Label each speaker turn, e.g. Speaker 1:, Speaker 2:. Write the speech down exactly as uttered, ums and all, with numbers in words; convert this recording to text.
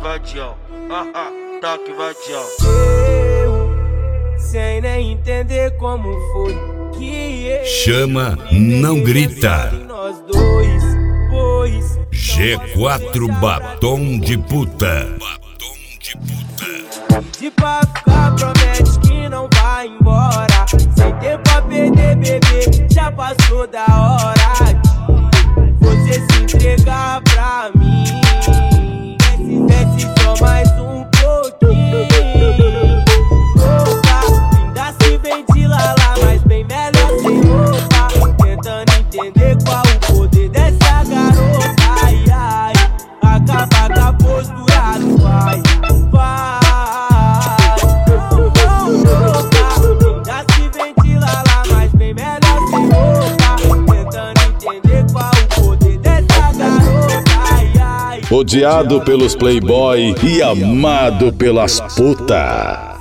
Speaker 1: vadião, haha, toque vadião.
Speaker 2: Eu, sem nem entender como foi que eu
Speaker 3: chama, não grita.
Speaker 2: Nós dois, pois
Speaker 3: G quatro Batom de Puta. Batom de Puta.
Speaker 2: de pra ficar, promete que não vai embora. Sem tempo pra perder, bebê, já passou da hora de você se entregar pra mim. Desce, desce só mais um pouquinho. Opa, ainda se vem de lala, mas bem melhor sem roupa. Tentando entender qual o poder dessa garota. Ai, ai, acaba com a postura do pai. Vai.
Speaker 3: Odiado pelos playboy e amado pelas puta.